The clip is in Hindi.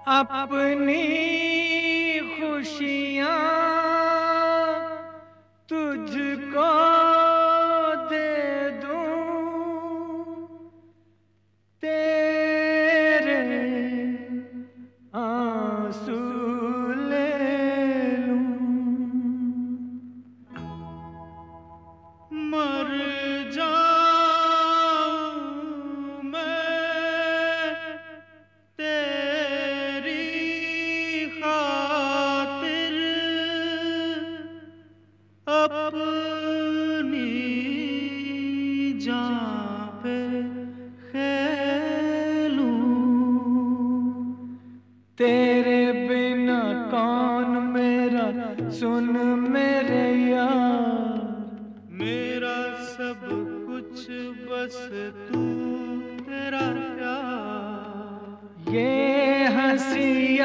अपनी खुशियाँ तुझको दे दूं, तेरे आंसू ले लूं। मर जाऊं मैं तेरी खातिर, अपनी जान पे खेलूं। तेरे बिना कौन मेरा, सुन मेरे यार, मेरा सब कुछ बस तू, तेरा प्यार। ये हंसी